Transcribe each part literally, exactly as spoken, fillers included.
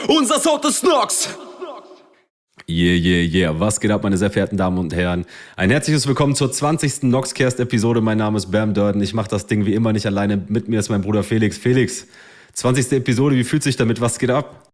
Unser Sound ist Nox! Yeah, yeah, yeah. Was geht ab, meine sehr verehrten Damen und Herren? Ein herzliches Willkommen zur zwanzigsten Noxcast-Episode. Mein Name ist Bam Durden. Ich mache das Ding wie immer nicht alleine. Mit mir ist mein Bruder Felix. Felix, zwanzigste Episode, wie fühlt sich damit? Was geht ab?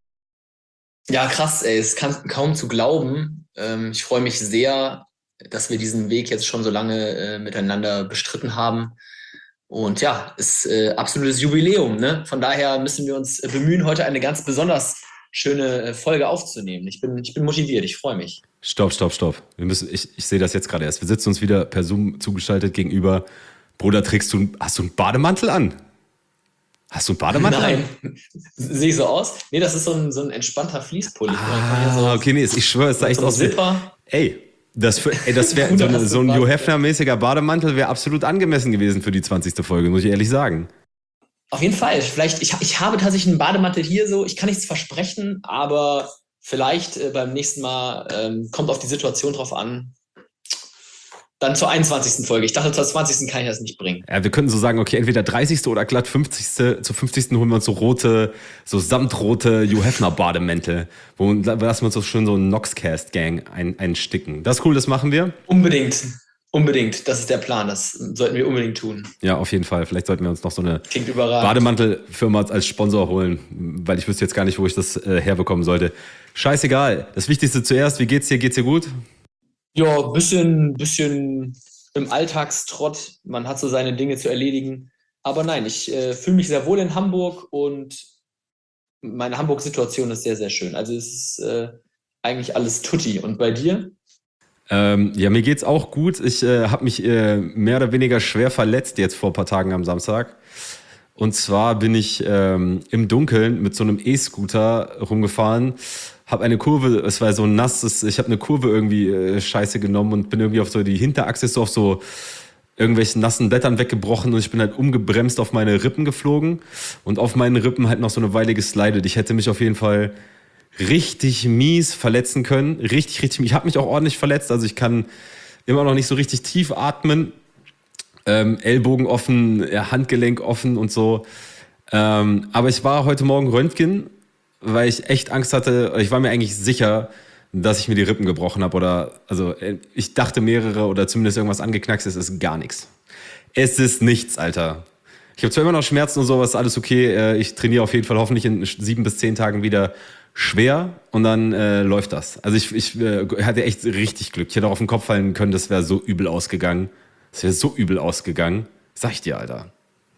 Ja, krass, ey. Es kann kaum zu glauben. Ähm, ich freue mich sehr, dass wir diesen Weg jetzt schon so lange äh, miteinander bestritten haben. Und ja, ist äh, absolutes Jubiläum, ne? Von daher müssen wir uns äh, bemühen, heute eine ganz besonders schöne äh, Folge aufzunehmen. Ich bin, ich bin motiviert, ich freue mich. Stopp, stopp, stopp. Wir müssen, ich, ich sehe das jetzt gerade erst. Wir sitzen uns wieder per Zoom zugeschaltet gegenüber. Bruder, trägst du, hast du einen Bademantel an? Hast du einen Bademantel Nein, an? sehe ich so aus? Nee, das ist so ein, so ein entspannter Fließpulli. Ah, so, okay, nee, ich schwöre, es sah echt so ein aus. Zipper. Ey, das, für, ey, das wäre so, eine, so ein Hugh Hefner-mäßiger Bademantel wäre absolut angemessen gewesen für die zwanzigste Folge, muss ich ehrlich sagen. Auf jeden Fall. Vielleicht, ich, ich habe tatsächlich einen Bademantel hier so. Ich kann nichts versprechen, aber vielleicht äh, beim nächsten Mal ähm, kommt auf die Situation drauf an. Dann zur einundzwanzigsten Folge. Ich dachte, zur zwanzigsten kann ich das nicht bringen. Ja, wir könnten so sagen, okay, entweder dreißigste oder glatt fünfzigste Zur fünfzigsten holen wir uns so rote, so samtrote Hugh Hefner Bademäntel. Wo lassen wir uns so schön so einen Noxcast-Gang ein, einsticken. Das ist cool, das machen wir. Unbedingt. Unbedingt. Das ist der Plan. Das sollten wir unbedingt tun. Ja, auf jeden Fall. Vielleicht sollten wir uns noch so eine Klingt überragend. Bademantelfirma als Sponsor holen, weil ich wüsste jetzt gar nicht, wo ich das äh, herbekommen sollte. Scheißegal. Das Wichtigste zuerst. Wie geht's dir? Geht's dir gut? Ja, bisschen, bisschen im Alltagstrott. Man hat so seine Dinge zu erledigen. Aber nein, ich äh, fühle mich sehr wohl in Hamburg und meine Hamburg-Situation ist sehr, sehr schön. Also es ist äh, eigentlich alles tutti. Und bei dir? Ähm, ja, mir geht's auch gut. Ich äh, habe mich äh, mehr oder weniger schwer verletzt jetzt vor ein paar Tagen am Samstag. Und zwar bin ich ähm, im Dunkeln mit so einem E-Scooter rumgefahren, habe eine Kurve, es war so ein nasses, ich habe eine Kurve irgendwie äh, scheiße genommen und bin irgendwie auf so die Hinterachse so auf so irgendwelchen nassen Blättern weggebrochen und ich bin halt umgebremst auf meine Rippen geflogen und auf meinen Rippen halt noch so eine Weile geslidet. Ich hätte mich auf jeden Fall richtig mies verletzen können. Richtig, richtig mies. Ich habe mich auch ordentlich verletzt. Also ich kann immer noch nicht so richtig tief atmen. Ähm, Ellbogen offen, ja, Handgelenk offen und so. Ähm, aber ich war heute Morgen Röntgen, weil ich echt Angst hatte. Ich war mir eigentlich sicher, dass ich mir die Rippen gebrochen habe. Oder, also ich dachte mehrere oder zumindest irgendwas angeknackst. Es ist gar nichts. Es ist nichts, Alter. Ich habe zwar immer noch Schmerzen und sowas, alles okay. Ich trainiere auf jeden Fall hoffentlich in sieben bis zehn Tagen wieder schwer und dann äh, läuft das. Also ich, ich äh, hatte echt richtig Glück. Ich hätte auch auf den Kopf fallen können, das wäre so übel ausgegangen. Das wäre so übel ausgegangen. Sag ich dir, Alter.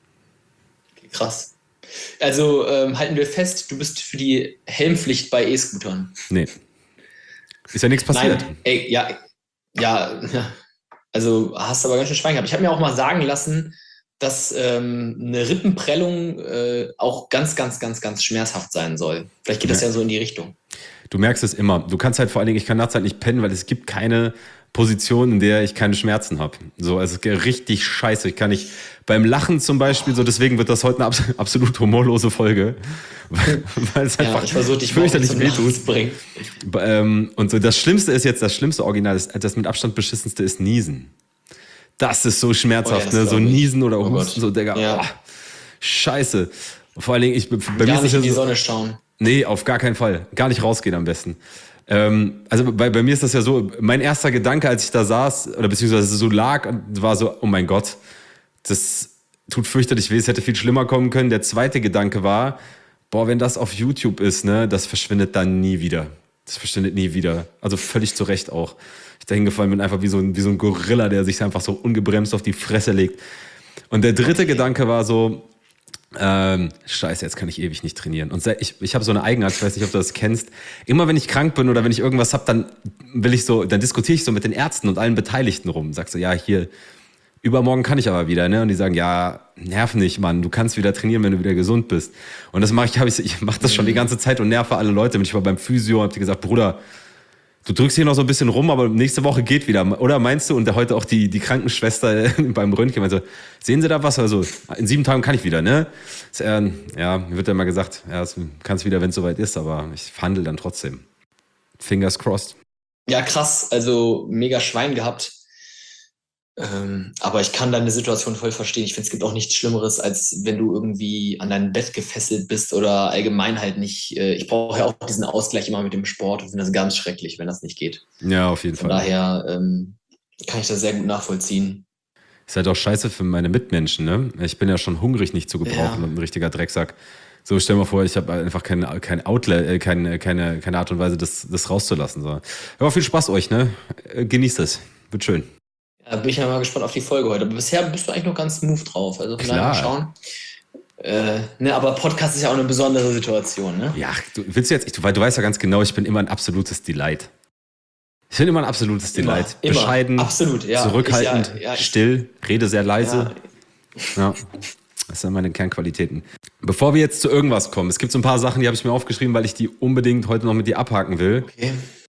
Okay, krass. Also ähm, halten wir fest, du bist für die Helmpflicht bei E-Scootern. Nee. Ist ja nichts passiert. Nein, ey, ja, ja, also hast du aber ganz schön Schwein gehabt. Ich habe mir auch mal sagen lassen, dass ähm, eine Rippenprellung äh, auch ganz, ganz, ganz, ganz schmerzhaft sein soll. Vielleicht geht das ja. ja so in die Richtung. Du merkst es immer. Du kannst halt vor allen Dingen, ich kann nachts halt nicht pennen, weil es gibt keine Position, in der ich keine Schmerzen habe. So, also es ist richtig scheiße. Ich kann nicht beim Lachen zum Beispiel, so deswegen wird das heute eine abs- absolut humorlose Folge, weil, weil es einfach ja, ich versuche dich fürchterlich wehtut. zu bringen. Ähm, und so das Schlimmste ist jetzt, das schlimmste Original, das, das mit Abstand beschissenste ist Niesen. Das ist so schmerzhaft, oh ja, ne? So Niesen oder Husten, oh so, Digga. Ja. Oh, scheiße. Vor allen Dingen, ich, bei gar mir ist nicht das in die so, Sonne schauen. Nee, auf gar keinen Fall. Gar nicht rausgehen am besten. Ähm, also bei, bei mir ist das ja so, mein erster Gedanke, als ich da saß, oder beziehungsweise so lag, war so, oh mein Gott, das tut fürchterlich weh, es hätte viel schlimmer kommen können. Der zweite Gedanke war, boah, wenn das auf YouTube ist, ne, das verschwindet dann nie wieder. Das verschwindet nie wieder. Also völlig zu Recht auch. Ich da hingefallen bin, einfach wie so, ein, wie so ein Gorilla, der sich einfach so ungebremst auf die Fresse legt. Und der dritte okay. Gedanke war so, ähm, scheiße, jetzt kann ich ewig nicht trainieren. Und ich, ich habe so eine Eigenart, ich weiß nicht, ob du das kennst. Immer wenn ich krank bin oder wenn ich irgendwas habe, dann will ich so, dann diskutiere ich so mit den Ärzten und allen Beteiligten rum. Sag so, ja, hier, übermorgen kann ich aber wieder, ne? Und die sagen, ja, nerv nicht, Mann, du kannst wieder trainieren, wenn du wieder gesund bist. Und das mache ich, hab ich, ich mache das schon die ganze Zeit und nerve alle Leute. Und ich war beim Physio und hab dir gesagt, Bruder, du drückst hier noch so ein bisschen rum, aber nächste Woche geht wieder. Oder meinst du, und heute auch die, die Krankenschwester beim Röntgen meinte, sehen Sie da was? Also in sieben Tagen kann ich wieder, ne? Ja, mir wird ja immer gesagt, ja, du kannst wieder, wenn es soweit ist, aber ich verhandle dann trotzdem. Fingers crossed. Ja, krass, also mega Schwein gehabt. Ähm, aber ich kann deine Situation voll verstehen. Ich finde, es gibt auch nichts Schlimmeres, als wenn du irgendwie an dein Bett gefesselt bist oder allgemein halt nicht. Äh, ich brauche ja auch diesen Ausgleich immer mit dem Sport und finde das ganz schrecklich, wenn das nicht geht. Ja, auf jeden Von Fall. daher ähm, kann ich das sehr gut nachvollziehen. Ist halt auch scheiße für meine Mitmenschen, ne? Ich bin ja schon hungrig nicht zu gebrauchen Ja. und ein richtiger Drecksack. So, stell dir mal vor, ich habe einfach kein, kein Outlet, äh, keine, keine, keine Art und Weise, das, das rauszulassen. So. Aber viel Spaß euch, ne? Äh, Genießt es. Wird schön. Da bin ich ja mal gespannt auf die Folge heute. Aber bisher bist du eigentlich noch ganz smooth drauf. Also von daher mal Klar. schauen. Äh, ne, aber Podcast ist ja auch eine besondere Situation, ne? Ja, du willst du jetzt, ich, weil du weißt ja ganz genau, ich bin immer ein absolutes Delight. Ich bin immer ein absolutes Immer, Delight. immer. Bescheiden, Absolut, ja. zurückhaltend, Ich, ja, ja, ich, still, rede sehr leise. ja, Ja, das sind meine Kernqualitäten. Bevor wir jetzt zu irgendwas kommen, es gibt so ein paar Sachen, die habe ich mir aufgeschrieben, weil ich die unbedingt heute noch mit dir abhaken will, okay.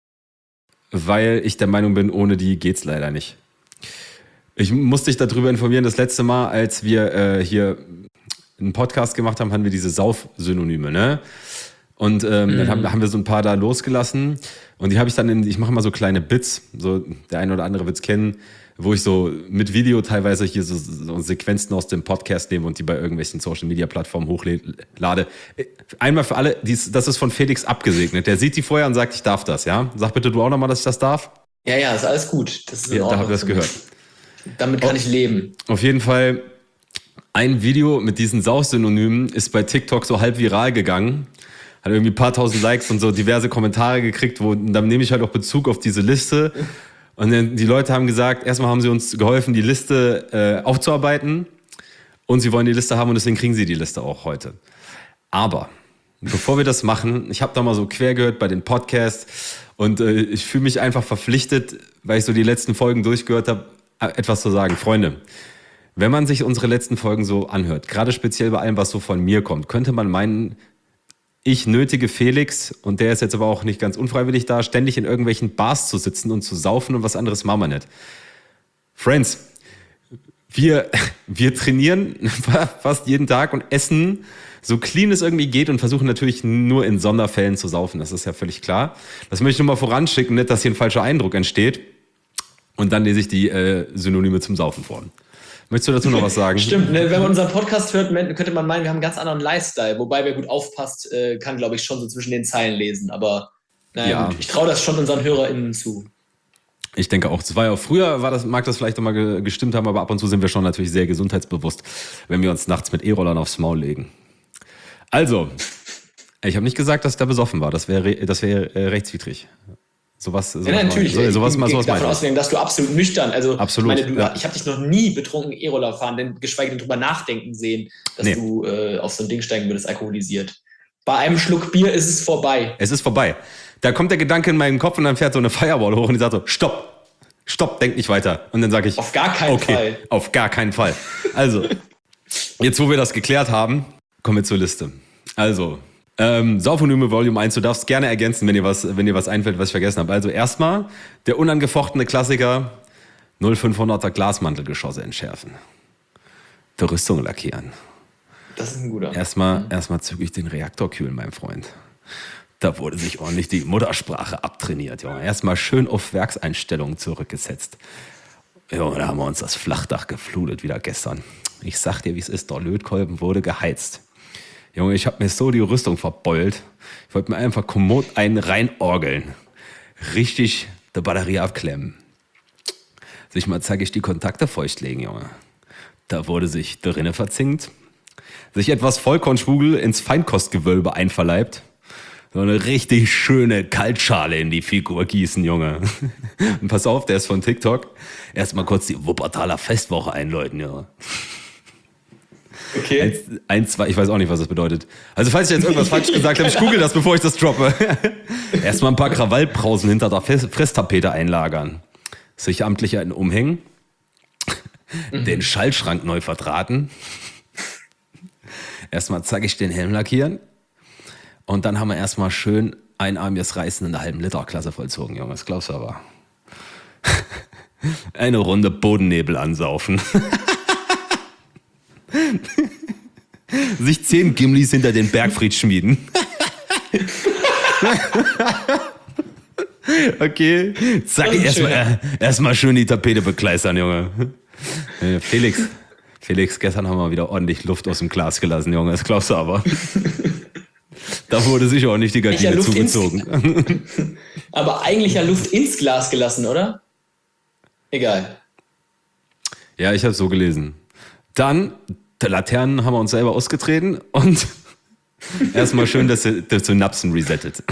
weil ich der Meinung bin, ohne die geht's leider nicht. Ich musste dich darüber informieren, das letzte Mal, als wir äh, hier einen Podcast gemacht haben, hatten wir diese Sauf-Synonyme, ne? Und ähm, mhm. dann haben, haben wir so ein paar da losgelassen und die habe ich dann, in, ich mache mal so kleine Bits, so der eine oder andere wird es kennen, wo ich so mit Video teilweise hier so, so Sequenzen aus dem Podcast nehme und die bei irgendwelchen Social-Media-Plattformen hochlade. Einmal für alle, dies, das ist von Felix abgesegnet. Der sieht die vorher und sagt, ich darf das, ja? Sag bitte du auch nochmal, dass ich das darf. Ja, ja, ist alles gut. Das ist in Ja, da Ordnung habe ich das für gehört. mich. Damit kann ich leben. Auf jeden Fall, ein Video mit diesen Saus-Synonymen ist bei TikTok so halb viral gegangen. Hat irgendwie ein paar tausend Likes und so diverse Kommentare gekriegt, wo dann nehme ich halt auch Bezug auf diese Liste. Und dann die Leute haben gesagt, erstmal haben sie uns geholfen, die Liste äh, aufzuarbeiten und sie wollen die Liste haben und deswegen kriegen sie die Liste auch heute. Aber bevor wir das machen, ich habe da mal so quer gehört bei den Podcasts und äh, ich fühle mich einfach verpflichtet, weil ich so die letzten Folgen durchgehört habe, etwas zu sagen. Freunde, wenn man sich unsere letzten Folgen so anhört, gerade speziell bei allem, was so von mir kommt, könnte man meinen, ich nötige Felix, und der ist jetzt aber auch nicht ganz unfreiwillig da, ständig in irgendwelchen Bars zu sitzen und zu saufen und was anderes machen wir nicht. Friends, wir, wir trainieren fast jeden Tag und essen so clean es irgendwie geht und versuchen natürlich nur in Sonderfällen zu saufen. Das ist ja völlig klar. Das möchte ich nur mal voranschicken, nicht, dass hier ein falscher Eindruck entsteht. Und dann lese ich die äh, Synonyme zum Saufen vor. Möchtest du dazu noch was sagen? Stimmt, ne? Wenn man unseren Podcast hört, könnte man meinen, wir haben einen ganz anderen Lifestyle. Wobei, wer gut aufpasst, kann, glaube ich, schon so zwischen den Zeilen lesen. Aber naja, Ja. gut. Ich traue das schon unseren HörerInnen zu. Ich denke auch. Es war ja auch früher, war das, mag das vielleicht noch mal gestimmt haben, aber ab und zu sind wir schon natürlich sehr gesundheitsbewusst, wenn wir uns nachts mit E-Rollern aufs Maul legen. Also, ich habe nicht gesagt, dass ich da besoffen war. Das wäre das wäre äh, rechtswidrig. Sowas, sowas Ja, nein, natürlich. So, sowas, ich mal bin sowas davon meine ich. ausgegangen, dass du absolut nüchtern, also Absolut, ich meine, du, ja. ich habe dich noch nie betrunken E-Roller fahren, denn geschweige denn drüber nachdenken sehen, dass Nee. du äh, auf so ein Ding steigen würdest, alkoholisiert. Bei einem Schluck Bier ist es vorbei. Es ist vorbei. Da kommt der Gedanke in meinen Kopf und dann fährt so eine Firewall hoch und die sagt so, stopp, stopp, denk nicht weiter. Und dann sage ich, Auf gar keinen okay, Fall. auf gar keinen Fall. Also, jetzt wo wir das geklärt haben, kommen wir zur Liste. Also, ähm, Saufonyme Volume eins, du darfst gerne ergänzen, wenn dir was, wenn dir was einfällt, was ich vergessen habe. Also erstmal der unangefochtene Klassiker, null fünfhunderter Glasmantelgeschosse entschärfen. Verrüstung lackieren. Das ist ein guter. Erstmal, erstmal zügig den Reaktor kühlen, mein Freund. Da wurde sich ordentlich die Muttersprache abtrainiert, Junge. Erstmal schön auf Werkseinstellungen zurückgesetzt. Junge, da haben wir uns das Flachdach geflutet wieder gestern. Ich sag dir, wie es ist, der Lötkolben wurde geheizt. Junge, ich hab mir so die Rüstung verbeult. Ich wollte mir einfach kommod einen reinorgeln. Richtig die Batterie abklemmen. Sich mal zeig ich die Kontakte feuchtlegen, Junge. Da wurde sich die Rinne verzinkt. Sich etwas Vollkornschwugel ins Feinkostgewölbe einverleibt. So eine richtig schöne Kaltschale in die Figur gießen, Junge. Und pass auf, der ist von TikTok. Erstmal kurz die Wuppertaler Festwoche einläuten, Junge. Okay. Eins, eins, zwei, ich weiß auch nicht, was das bedeutet. Also falls ich jetzt irgendwas falsch gesagt habe, ich google das, bevor ich das droppe. Erstmal ein paar Krawallbrausen hinter der Fresstapete einlagern. Sich amtlich einen umhängen. Mhm. Den Schaltschrank neu verdrahten. Erstmal zeige ich den Helm lackieren. Und dann haben wir erstmal schön einarmiges Reißen in der halben Literklasse vollzogen, Junge. Das glaubst du aber. Eine Runde Bodennebel ansaufen. Sich zehn Gimlis hinter den Bergfried schmieden. Okay, zack, erstmal äh, erst schön die Tapete bekleistern, Junge. Äh, Felix, Felix, gestern haben wir wieder ordentlich Luft aus dem Glas gelassen, Junge, das glaubst du aber. Da wurde sicher auch nicht die Gardine ja zugezogen. Ins, aber eigentlich ja Luft ins Glas gelassen, oder? Egal. Ja, ich habe es so gelesen. Dann, die Laternen haben wir uns selber ausgetreten und erstmal schön, dass du, dass du Synapsen resettet.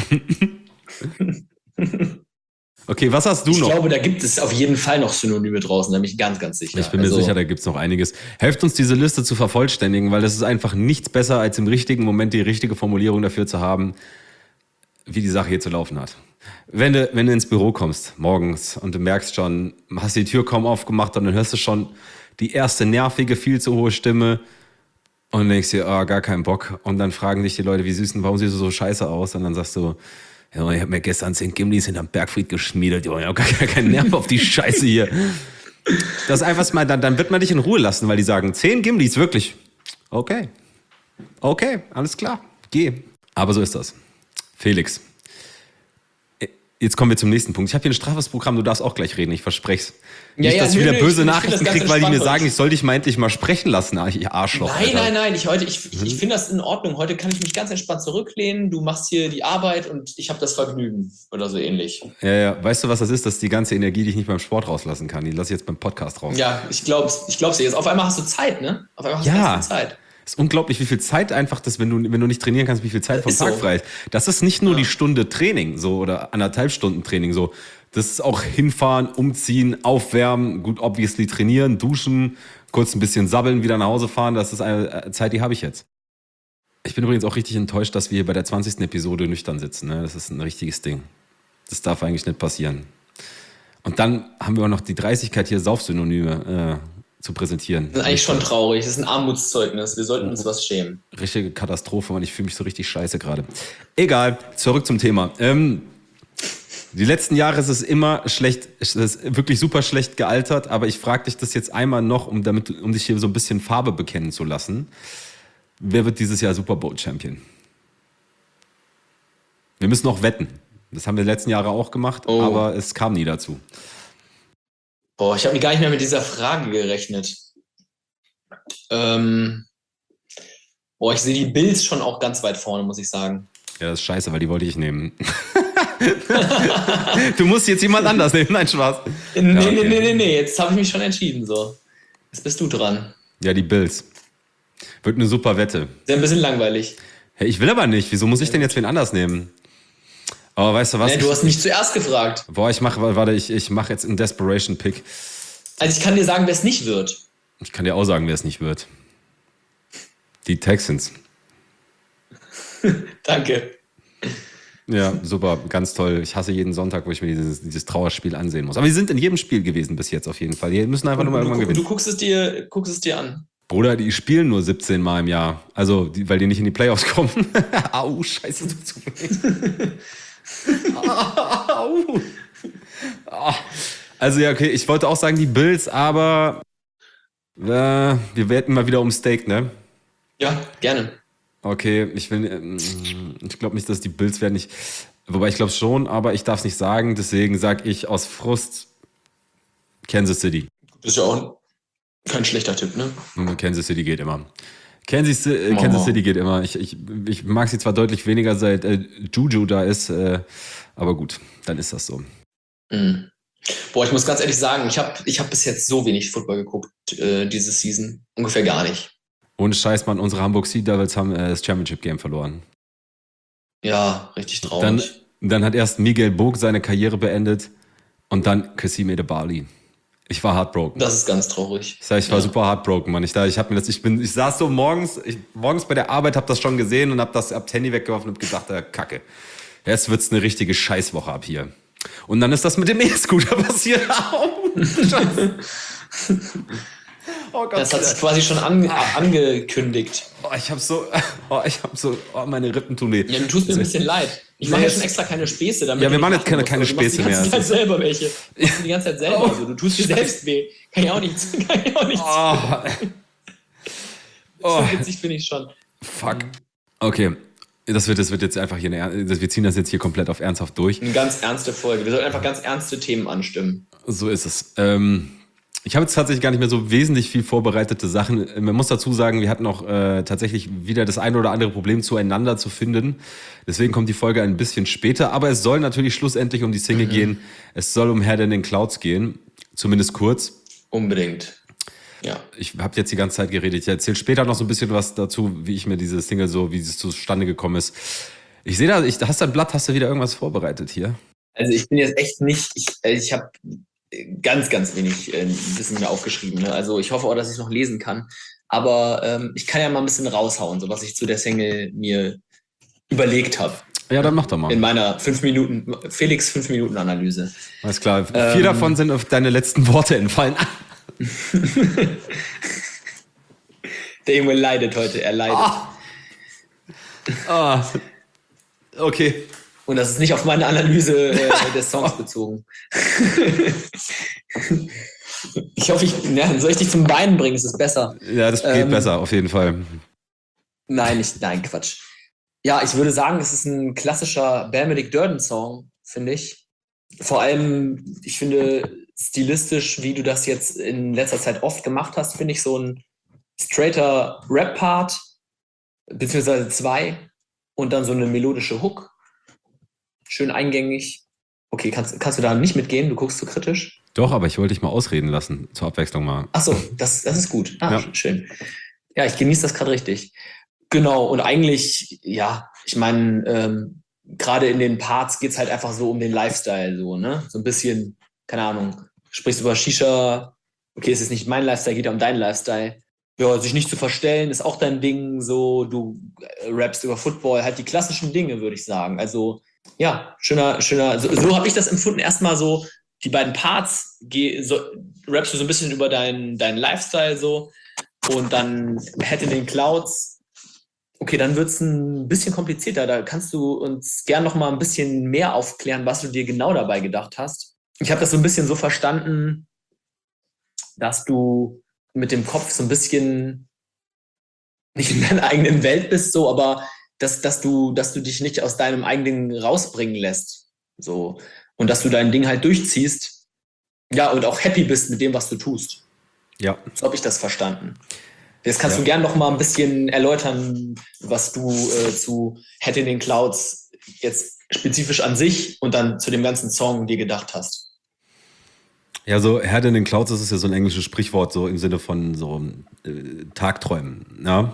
Okay, was hast du ich noch? Ich glaube, da gibt es auf jeden Fall noch Synonyme draußen, da bin ich ganz, ganz sicher. Ich bin also, mir sicher, da gibt es noch einiges. Helft uns, diese Liste zu vervollständigen, weil das ist einfach nichts besser, als im richtigen Moment die richtige Formulierung dafür zu haben, wie die Sache hier zu laufen hat. Wenn du, wenn du ins Büro kommst, morgens, und du merkst schon, hast die Tür kaum aufgemacht und dann hörst du schon die erste nervige, viel zu hohe Stimme und denkst dir, oh, gar keinen Bock. Und dann fragen dich die Leute, wie süß denn, warum siehst du so scheiße aus? Und dann sagst du, ja, ich habe mir gestern zehn Gimlis hinterm Bergfried geschmiedet. Ich habe gar keinen Nerv auf die Scheiße hier. Das ist einfach mal, dann, dann wird man dich in Ruhe lassen, weil die sagen, zehn Gimlis, wirklich. Okay. Okay, alles klar. Geh. Aber so ist das. Felix. Jetzt kommen wir zum nächsten Punkt. Ich habe hier ein straffes Programm, du darfst auch gleich reden, ich verspreche es. Ja, Nicht, ja, dass nö, ich wieder nö, böse ich, Nachrichten ich kriege, weil die mir sagen, ich soll dich mal endlich mal sprechen lassen, ich Arschloch. Nein, Alter. nein, nein, ich, heute, ich, ich, ich finde das in Ordnung. Heute kann ich mich ganz entspannt zurücklehnen, du machst hier die Arbeit und ich habe das Vergnügen oder so ähnlich. Ja, ja, weißt du, was das ist? Das ist die ganze Energie, die ich nicht beim Sport rauslassen kann. Die lasse ich jetzt beim Podcast raus. Ja, ich glaub's, ich glaub's dir jetzt. Auf einmal hast du Zeit, ne? Auf einmal hast ja. du ganz viel Zeit. Es ist unglaublich, wie viel Zeit einfach das, wenn du, wenn du nicht trainieren kannst, wie viel Zeit vom ist Tag so. frei ist. Das ist nicht nur Ja. die Stunde Training so oder anderthalb Stunden Training so. Das ist auch hinfahren, umziehen, aufwärmen, gut obviously trainieren, duschen, kurz ein bisschen sabbeln, wieder nach Hause fahren. Das ist eine Zeit, die habe ich jetzt. Ich bin übrigens auch richtig enttäuscht, dass wir hier bei der zwanzigsten Episode nüchtern sitzen. Ne? Das ist ein richtiges Ding. Das darf eigentlich nicht passieren. Und dann haben wir auch noch die Dreistigkeit, hier Saufsynonyme äh, zu präsentieren. Das ist eigentlich schon traurig. Das ist ein Armutszeugnis. Wir sollten uns was schämen. Richtige Katastrophe, Mann. Ich fühle mich so richtig scheiße gerade. Egal, zurück zum Thema. Ähm, die letzten Jahre ist es immer schlecht, es ist wirklich super schlecht gealtert, aber ich frage dich das jetzt einmal noch, um, damit, um dich hier so ein bisschen Farbe bekennen zu lassen. Wer wird dieses Jahr Super Bowl Champion? Wir müssen auch wetten. Das haben wir die letzten Jahre auch gemacht, Oh. aber es kam nie dazu. Boah, ich habe gar nicht mehr mit dieser Frage gerechnet. Ähm, boah, ich sehe die Bills schon auch ganz weit vorne, muss ich sagen. Ja, das ist scheiße, weil die wollte ich nehmen. Du musst jetzt jemand anders nehmen. Nein, Spaß. Nee, Ja, nee, okay. nee, nee, nee, jetzt habe ich mich schon entschieden, so. Jetzt bist du dran. Ja, die Bills. Wird eine super Wette. Ist ja ein bisschen langweilig. Hey, ich will aber nicht. Wieso muss ich denn jetzt wen anders nehmen? Aber weißt du was? Nee, du ich, hast mich zuerst gefragt. boah, ich mache, warte, ich, ich mache jetzt einen Desperation-Pick. Also ich kann dir sagen, wer es nicht wird. Ich kann dir auch sagen, wer es nicht wird. Die Texans. Danke. Ja, super, ganz toll. Ich hasse jeden Sonntag, wo ich mir dieses, dieses Trauerspiel ansehen muss. Aber die sind in jedem Spiel gewesen bis jetzt auf jeden Fall. Die müssen einfach nur mal Du, irgendwann du, gewinnen. du guckst es dir, guckst es dir an. Bruder, die spielen nur siebzehn Mal im Jahr. Also, die, weil die nicht in die Playoffs kommen. Au, scheiße, tut zu weh. Au. Ah. Also ja, okay, ich wollte auch sagen die Bills, aber äh, wir wetten mal wieder um Steak, ne? Ja, gerne. Okay, ich will, ähm, ich glaube nicht, dass die Bills werden nicht, wobei ich glaube schon, aber ich darf es nicht sagen, deswegen sage ich aus Frust Kansas City. Das ist ja auch kein schlechter Tipp, ne? Kansas City geht immer. Kansas, äh, Kansas Oh. City geht immer. Ich, ich, ich mag sie zwar deutlich weniger, seit äh, Juju da ist, äh, aber gut, dann ist das so. Mhm. Boah, ich muss ganz ehrlich sagen, ich habe ich hab bis jetzt so wenig Football geguckt, äh, diese Season. Ungefähr gar nicht. Ohne Scheiß, Mann, unsere Hamburg Sea Devils haben äh, das Championship-Game verloren. Ja, richtig traurig. Dann, dann hat erst Miguel Bog seine Karriere beendet und dann Kassim Edebali. Ich war heartbroken. Das ist ganz traurig. Ich sag, ich war Ja. super heartbroken, Mann. Ich, da, ich, hab mir das, ich, bin, ich saß so morgens, ich, morgens bei der Arbeit, hab das schon gesehen und hab das ab Handy weggeworfen und hab gedacht, äh, Kacke. Jetzt wird's eine richtige Scheißwoche ab hier. Und dann ist das mit dem E-Scooter passiert. Au, Scheiße. Oh Gott. Das hat sich quasi schon an, angekündigt. Oh, ich hab so, oh, ich hab so, oh, meine Rippen tun weh. Ja, du tust mir ein bisschen leid. Ich mache Nee, ja schon es- extra keine Späße, damit Ja, wir du machen nicht jetzt keine- lachen keine musst. Du machst Späße die ganze mehr. Zeit selber welche. Du machst die ganze Zeit selber. Oh, Also, du tust dir Scheiße. selbst weh. Kann ja auch nichts. Kann ja auch nichts. Oh, oh, So witzig finde ich schon. fuck. Okay, Das wird, das wird jetzt einfach hier eine, wir ziehen das jetzt hier komplett auf ernsthaft durch. Eine ganz ernste Folge. Wir sollten einfach ganz ernste Themen anstimmen. So ist es. Ähm, ich habe jetzt tatsächlich gar nicht mehr so wesentlich viel vorbereitete Sachen. Man muss dazu sagen, wir hatten auch äh, tatsächlich wieder das eine oder andere Problem zueinander zu finden. Deswegen kommt die Folge ein bisschen später. Aber es soll natürlich schlussendlich um die Single mhm. gehen. Es soll um Head in the Clouds gehen. Zumindest kurz. Unbedingt. Ja. Ich habe jetzt die ganze Zeit geredet. Ich erzähle später noch so ein bisschen was dazu, wie ich mir diese Single so, wie es zustande gekommen ist. Ich sehe da, ich, hast du ein Blatt, hast du wieder irgendwas vorbereitet hier? Also ich bin jetzt echt nicht, ich, ich habe ganz, ganz wenig äh, Wissen mir aufgeschrieben. Ne? Also ich hoffe auch, dass ich es noch lesen kann. Aber ähm, ich kann ja mal ein bisschen raushauen, so was ich zu der Single mir überlegt habe. Ja, dann mach doch mal. In meiner fünf Minuten, Felix fünf Minuten Analyse. Alles klar. Ähm, Vier davon sind auf deine letzten Worte entfallen. Der Junge leidet heute, er leidet. Ah. Ah. Okay. Und das ist nicht auf meine Analyse äh, des Songs bezogen. Ich hoffe, ich, ja, soll ich dich zum Beinen bringen? Ist es besser? Ja, das geht ähm, besser, auf jeden Fall. Nein, nicht, nein, Quatsch. Ja, ich würde sagen, es ist ein klassischer Benedict Durden-Song, finde ich. Vor allem, ich finde, stilistisch, wie du das jetzt in letzter Zeit oft gemacht hast, finde ich so ein straighter Rap-Part, beziehungsweise zwei, und dann so eine melodische Hook. Schön eingängig. Okay, kannst, kannst du da nicht mitgehen? Du guckst so kritisch. Doch, aber ich wollte dich mal ausreden lassen, zur Abwechslung mal. Ach so, das, das ist gut. Ah, ja. Schön. Ja, ich genieße das gerade richtig. Genau, und eigentlich, ja, ich meine, ähm, gerade in den Parts geht es halt einfach so um den Lifestyle, so, ne? So ein bisschen, keine Ahnung, sprichst über Shisha, okay, es ist nicht mein Lifestyle, geht ja um deinen Lifestyle. Ja, sich nicht zu verstellen, ist auch dein Ding, so, du äh, rappst über Football, halt die klassischen Dinge, würde ich sagen. Also, ja, schöner, schöner, so, so habe ich das empfunden, erstmal so, die beiden Parts, geh, so, rappst du so ein bisschen über deinen dein Lifestyle, so, und dann Head in the Clouds, okay, dann wird es ein bisschen komplizierter, da kannst du uns gern noch mal ein bisschen mehr aufklären, was du dir genau dabei gedacht hast. Ich habe das so ein bisschen so verstanden, dass du mit dem Kopf so ein bisschen nicht in deiner eigenen Welt bist, so, aber dass, dass, du, dass du dich nicht aus deinem eigenen rausbringen lässt. So. Und dass du dein Ding halt durchziehst. Ja, und auch happy bist mit dem, was du tust. Ja. So habe ich das verstanden. Jetzt kannst ja. du gern noch mal ein bisschen erläutern, was du äh, zu Head in the Clouds jetzt spezifisch an sich und dann zu dem ganzen Song dir gedacht hast. Ja, so Head in the Clouds, das ist ja so ein englisches Sprichwort, so im Sinne von so äh, Tagträumen. Ja.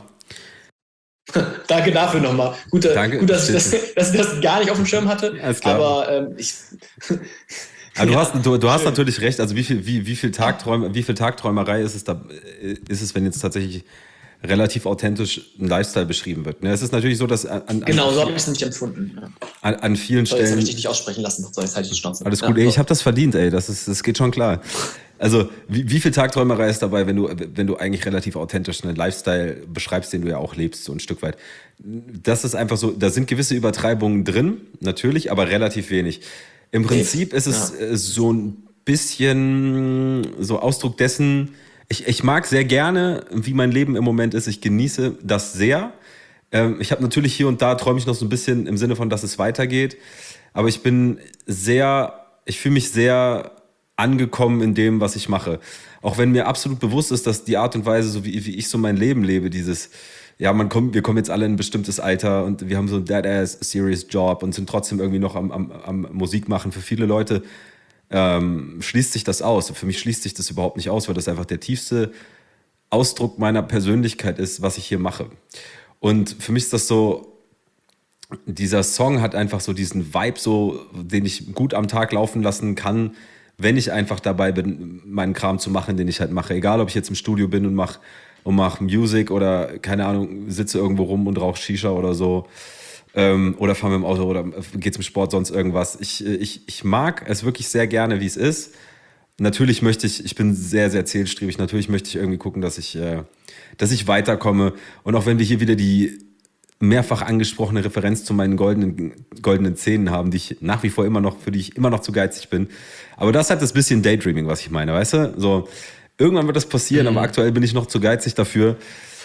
Danke dafür nochmal. Gut, Danke. gut dass, ich das, dass ich das gar nicht auf dem Schirm hatte. Alles klar. Aber ähm, ich. Aber du ja, hast, du, du hast natürlich recht. Also wie viel, wie, wie viel Tagträume, wie viel Tagträumerei ist es da, ist es, wenn jetzt tatsächlich relativ authentisch ein Lifestyle beschrieben wird. Ne? Es ist natürlich so, dass an, an genau so habe ich es nicht empfunden. Ja. An, an vielen so, Stellen. Jetzt habe ich dich nicht aussprechen lassen. So, jetzt halte ich die Schnauze. Alles gut. Ja, ey, ich habe das verdient. Ey, das ist, das geht schon klar. Also wie, wie viel Tagträumerei ist dabei, wenn du, wenn du eigentlich relativ authentisch einen Lifestyle beschreibst, den du ja auch lebst, so ein Stück weit. Das ist einfach so. Da sind gewisse Übertreibungen drin, natürlich, aber relativ wenig. Im Prinzip ist es ja. so ein bisschen so Ausdruck dessen. Ich, ich mag sehr gerne, wie mein Leben im Moment ist. Ich genieße das sehr. Ähm, ich habe natürlich hier und da träume ich noch so ein bisschen im Sinne von, dass es weitergeht. Aber ich bin sehr, ich fühle mich sehr angekommen in dem, was ich mache. Auch wenn mir absolut bewusst ist, dass die Art und Weise, so wie, wie ich so mein Leben lebe, dieses, ja, man kommt, wir kommen jetzt alle in ein bestimmtes Alter und wir haben so ein dead-ass serious Job und sind trotzdem irgendwie noch am, am, am Musik machen. Für viele Leute Ähm, schließt sich das aus. Für mich schließt sich das überhaupt nicht aus, weil das einfach der tiefste Ausdruck meiner Persönlichkeit ist, was ich hier mache. Und für mich ist das so, dieser Song hat einfach so diesen Vibe, so, den ich gut am Tag laufen lassen kann, wenn ich einfach dabei bin, meinen Kram zu machen, den ich halt mache. Egal, ob ich jetzt im Studio bin und mache und mach Music oder, keine Ahnung, sitze irgendwo rum und rauche Shisha oder so. Ähm, oder fahre mit dem Auto oder gehe zum Sport, sonst irgendwas. Ich, ich, ich mag es wirklich sehr gerne, wie es ist. Natürlich möchte ich, ich bin sehr, sehr zielstrebig, natürlich möchte ich irgendwie gucken, dass ich, äh, dass ich weiterkomme. Und auch wenn wir hier wieder die mehrfach angesprochene Referenz zu meinen goldenen, goldenen Zähnen haben, die ich nach wie vor immer noch, für die ich immer noch zu geizig bin. Aber das hat das bisschen Daydreaming, was ich meine, weißt du? So, irgendwann wird das passieren, mhm. aber aktuell bin ich noch zu geizig dafür.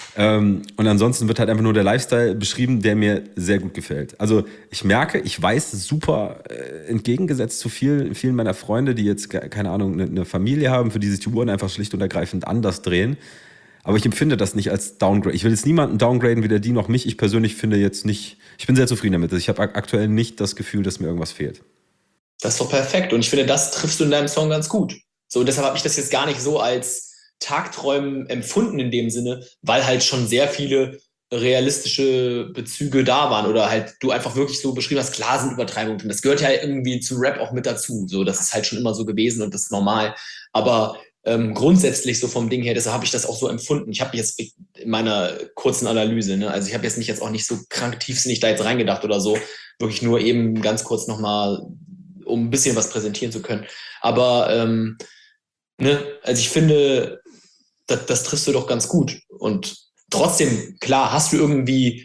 Ähm, und ansonsten wird halt einfach nur der Lifestyle beschrieben, der mir sehr gut gefällt. Also ich merke, ich weiß super, äh, entgegengesetzt zu viel, vielen meiner Freunde, die jetzt, keine Ahnung, eine, eine Familie haben, für die sich die Uhren einfach schlicht und ergreifend anders drehen. Aber ich empfinde das nicht als Downgrade. Ich will jetzt niemanden downgraden, weder die noch mich. Ich persönlich finde jetzt nicht, ich bin sehr zufrieden damit. Ich habe aktuell nicht das Gefühl, dass mir irgendwas fehlt. Das ist doch perfekt. Und ich finde, das triffst du in deinem Song ganz gut. So, deshalb habe ich das jetzt gar nicht so als Tagträumen empfunden in dem Sinne, weil halt schon sehr viele realistische Bezüge da waren oder halt du einfach wirklich so beschrieben hast, klar sind Übertreibungen drin. Das gehört ja irgendwie zum Rap auch mit dazu. So, das ist halt schon immer so gewesen und das ist normal. Aber ähm, grundsätzlich so vom Ding her, deshalb habe ich das auch so empfunden. Ich habe jetzt in meiner kurzen Analyse, ne, also ich habe jetzt mich jetzt auch nicht so krank tiefsinnig da jetzt reingedacht oder so, wirklich nur eben ganz kurz nochmal, um ein bisschen was präsentieren zu können. Aber ähm, ne, also ich finde, Das, das triffst du doch ganz gut. Und trotzdem, klar, hast du irgendwie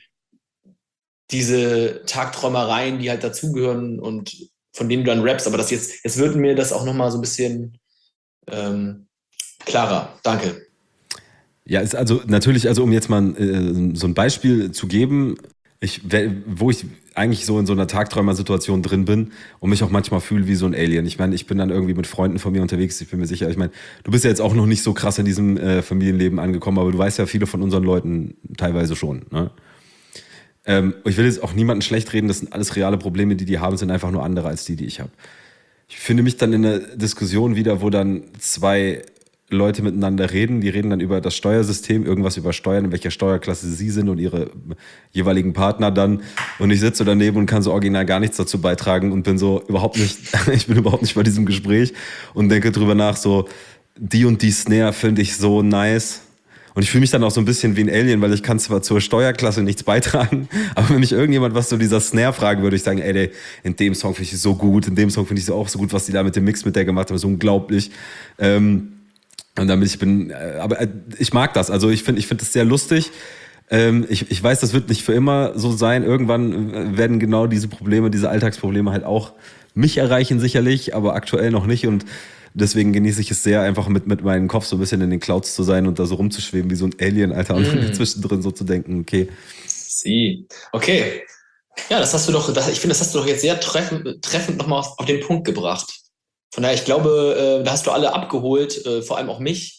diese Tagträumereien, die halt dazugehören und von denen du dann rappst. Aber das jetzt, jetzt wird mir das auch nochmal so ein bisschen ähm, klarer. Danke. Ja, ist also natürlich, also um jetzt mal äh, so ein Beispiel zu geben, ich, wo ich eigentlich so in so einer Tagträumer-Situation drin bin und mich auch manchmal fühle wie so ein Alien. Ich meine, ich bin dann irgendwie mit Freunden von mir unterwegs, ich bin mir sicher, ich meine, du bist ja jetzt auch noch nicht so krass in diesem äh, Familienleben angekommen, aber du weißt ja viele von unseren Leuten teilweise schon. Ne? Ähm, ich will jetzt auch niemanden schlecht reden, das sind alles reale Probleme, die die haben, sind einfach nur andere als die, die ich habe. Ich finde mich dann in einer Diskussion wieder, wo dann zwei Leute miteinander reden, die reden dann über das Steuersystem, irgendwas über Steuern, in welcher Steuerklasse sie sind und ihre jeweiligen Partner dann. Und ich sitze daneben und kann so original gar nichts dazu beitragen und bin so überhaupt nicht, ich bin überhaupt nicht bei diesem Gespräch und denke drüber nach, so die und die Snare finde ich so nice. Und ich fühle mich dann auch so ein bisschen wie ein Alien, weil ich kann zwar zur Steuerklasse nichts beitragen, aber wenn mich irgendjemand was zu dieser Snare fragen würde, ich sagen, ey, ey, in dem Song finde ich so gut, in dem Song finde ich auch so gut, was die da mit dem Mix mit der gemacht haben, ist unglaublich. Ähm, Und damit ich bin, aber ich mag das. Also ich finde, ich finde das sehr lustig. Ähm, ich, ich weiß, das wird nicht für immer so sein. Irgendwann werden genau diese Probleme, diese Alltagsprobleme halt auch mich erreichen sicherlich, aber aktuell noch nicht. Und deswegen genieße ich es sehr, einfach mit, mit meinem Kopf so ein bisschen in den Clouds zu sein und da so rumzuschweben wie so ein Alien, Alter. Und mm. zwischendrin so zu denken, okay. Sie. Okay. Ja, das hast du doch, das, ich finde, das hast du doch jetzt sehr treffend, treffend nochmal auf, auf den Punkt gebracht. Von daher, ich glaube, äh, da hast du alle abgeholt, äh, vor allem auch mich.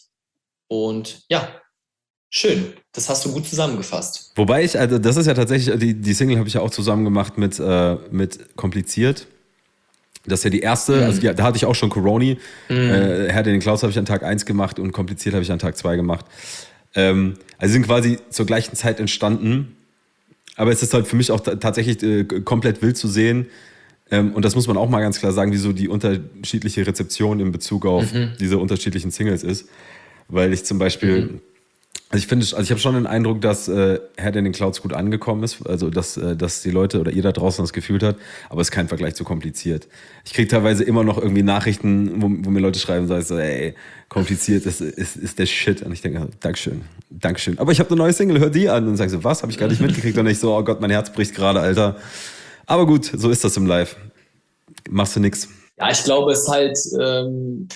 Und ja, schön. Das hast du gut zusammengefasst. Wobei ich, also das ist ja tatsächlich, die, die Single habe ich ja auch zusammen gemacht mit, äh, mit Kompliziert. Das ist ja die erste, mm. also die, da hatte ich auch schon Coroni. Mm. Äh, Herr in den Clouds habe ich an Tag eins gemacht und Kompliziert habe ich an Tag zwei gemacht. Ähm, also sind quasi zur gleichen Zeit entstanden. Aber es ist halt für mich auch t- tatsächlich äh, komplett wild zu sehen. Ähm, und das muss man auch mal ganz klar sagen, wie so die unterschiedliche Rezeption in Bezug auf mhm. diese unterschiedlichen Singles ist. Weil ich zum Beispiel, mhm. also ich finde, also ich habe schon den Eindruck, dass äh, Head in den Clouds gut angekommen ist, also dass, äh, dass die Leute oder ihr da draußen das gefühlt hat, aber es ist kein Vergleich zu Kompliziert. Ich kriege teilweise immer noch irgendwie Nachrichten, wo, wo mir Leute schreiben, sagen so, ey, Kompliziert ist, ist, ist der Shit. Und ich denke, Dankeschön, Dankeschön. Aber ich habe eine neue Single, hör die an. Und sagen so, was, habe ich gar nicht mitgekriegt. Und ich so, oh Gott, mein Herz bricht gerade, Alter. Aber gut, so ist das im Live. Machst du nix. Ja, ich glaube, es ist halt, ähm,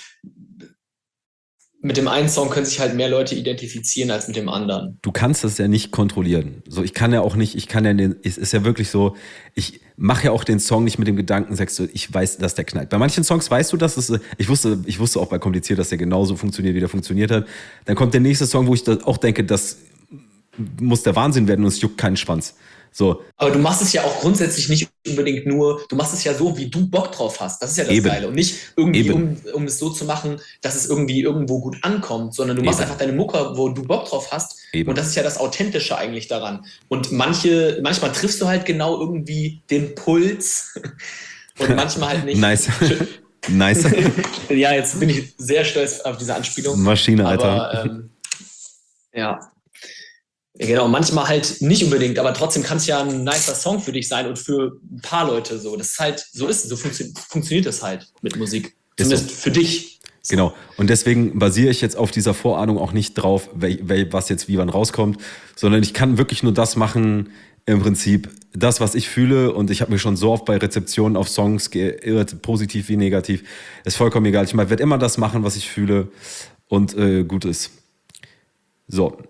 mit dem einen Song können sich halt mehr Leute identifizieren als mit dem anderen. Du kannst das ja nicht kontrollieren. So, ich kann ja auch nicht, ich kann ja den, es ist ja wirklich so, ich mache ja auch den Song nicht mit dem Gedanken, sagst du, ich weiß, dass der knallt. Bei manchen Songs weißt du, dass es, ich wusste, ich wusste auch bei Kompliziert, dass der genauso funktioniert, wie der funktioniert hat. Dann kommt der nächste Song, wo ich auch denke, das muss der Wahnsinn werden und es juckt keinen Schwanz. So. Aber du machst es ja auch grundsätzlich nicht unbedingt nur, du machst es ja so, wie du Bock drauf hast. Das ist ja das Eben. Geile. Und nicht irgendwie, um, um es so zu machen, dass es irgendwie irgendwo gut ankommt, sondern du machst Eben. Einfach deine Mucke, wo du Bock drauf hast. Eben. Und das ist ja das Authentische eigentlich daran. Und manche, manchmal triffst du halt genau irgendwie den Puls und manchmal halt nicht. Nice. Nice. Ja, jetzt bin ich sehr stolz auf diese Anspielung. Maschine, Alter. Aber, ähm, ja. Genau, manchmal halt nicht unbedingt, aber trotzdem kann es ja ein nicer Song für dich sein und für ein paar Leute so. Das ist halt, so ist es, so funktio- funktioniert das halt mit Musik. Zumindest so. Für dich. So. Genau. Und deswegen basiere ich jetzt auf dieser Vorahnung auch nicht drauf, wel, wel, was jetzt wie wann rauskommt, sondern ich kann wirklich nur das machen, im Prinzip das, was ich fühle. Und ich habe mich schon so oft bei Rezeptionen auf Songs geirrt, positiv wie negativ. Ist vollkommen egal. Ich werde immer das machen, was ich fühle und äh, gut ist. So.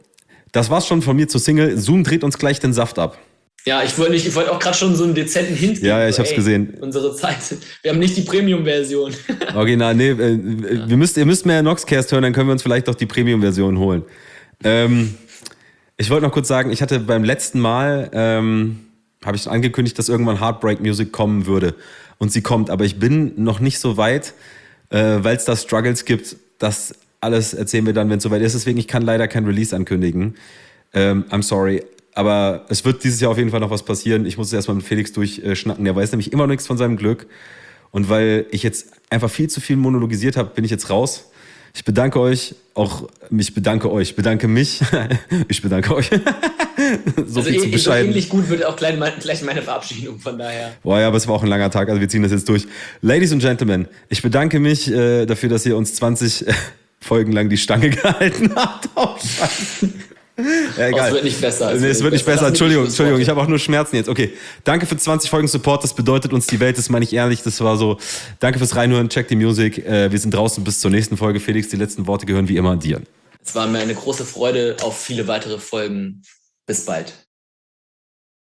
das war's schon von mir zur Single. Zoom dreht uns gleich den Saft ab. Ja, ich wollte ich wollt auch gerade schon so einen dezenten Hint geben. Ja, ja ich so, hab's ey, gesehen. Unsere Zeit. Wir haben nicht die Premium-Version. Original, nee, äh, wir müsst, ihr müsst mehr Noxcast hören, dann können wir uns vielleicht doch die Premium-Version holen. Ähm, ich wollte noch kurz sagen, ich hatte beim letzten Mal, ähm, habe ich angekündigt, dass irgendwann Heartbreak Music kommen würde. Und sie kommt, aber ich bin noch nicht so weit, äh, weil es da Struggles gibt. Das alles erzählen wir dann, wenn es soweit ist. Deswegen, ich kann leider kein Release ankündigen. Ähm, I'm sorry. Aber es wird dieses Jahr auf jeden Fall noch was passieren. Ich muss es erstmal mit Felix durchschnacken. Der weiß nämlich immer noch nichts von seinem Glück. Und weil ich jetzt einfach viel zu viel monologisiert habe, bin ich jetzt raus. Ich bedanke euch, auch ich bedanke euch, ich bedanke mich, ich bedanke euch. so also viel eh, zu bescheiden. So ähnlich gut wird auch gleich, gleich meine Verabschiedung, von daher. Boah, ja, aber es war auch ein langer Tag, also wir ziehen das jetzt durch. Ladies and Gentlemen, ich bedanke mich äh, dafür, dass ihr uns zwanzig äh, Folgen lang die Stange gehalten habt. Oh, Scheiße. Ja, egal. Oh, es wird nicht besser. Es, nee, es wird nicht besser. besser. Entschuldigung, Entschuldigung, ich habe auch nur Schmerzen jetzt. Okay, danke für zwanzig Folgen Support. Das bedeutet uns die Welt, das meine ich ehrlich. Das war so. Danke fürs Reinhören, check die Musik. Wir sind draußen bis zur nächsten Folge. Felix, die letzten Worte gehören wie immer dir. Es war mir eine große Freude auf viele weitere Folgen. Bis bald.